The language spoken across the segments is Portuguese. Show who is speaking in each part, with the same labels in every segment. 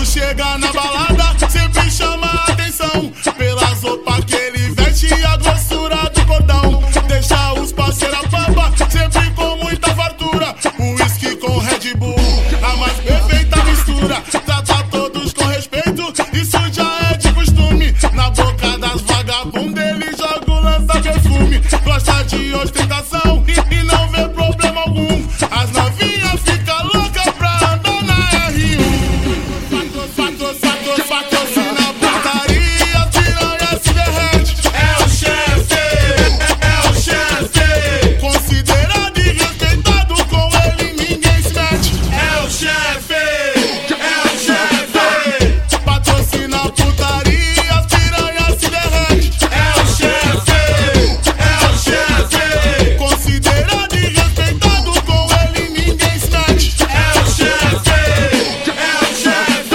Speaker 1: chega na balada, sempre chama a atenção pelas roupas que ele veste e a grossura do cordão. Deixa os parceiros a pampa, sempre com muita fartura. O whisky com Red Bull, a mais perfeita mistura. Trata todos com respeito, isso já é de costume. Na boca das vagabundas ele joga o lança perfume. Gosta de ostentação e não vê problema algum. As novinhas ficam loucas pra andar na R1. Patrocina a putaria, as piranhas se derrete. É o chefe, é o chefe. Considerado e respeitado, com ele ninguém se mete. É o chefe, é o chefe. Patrocina a putaria, as piranhas se derrete. É o chefe, é o chefe. Considerado e respeitado, com ele ninguém se mete. É o chefe, é o chefe.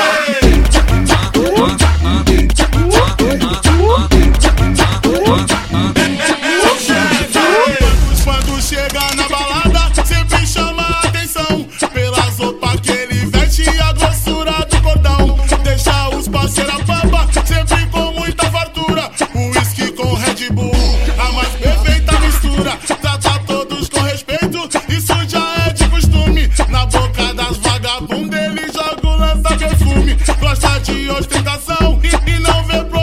Speaker 1: Quando chega na balada, sempre chama a atenção pelas roupas que ele veste e a grossura do cordão. Deixa os parceiros a pampa, sempre com muita fartura. O whisky com Red Bull, a mais perfeita mistura. Trata todos com respeito, isso já é de costume. Na boca das vagabundas ele joga o lança perfume. Gosta de ostentação e não vê problema.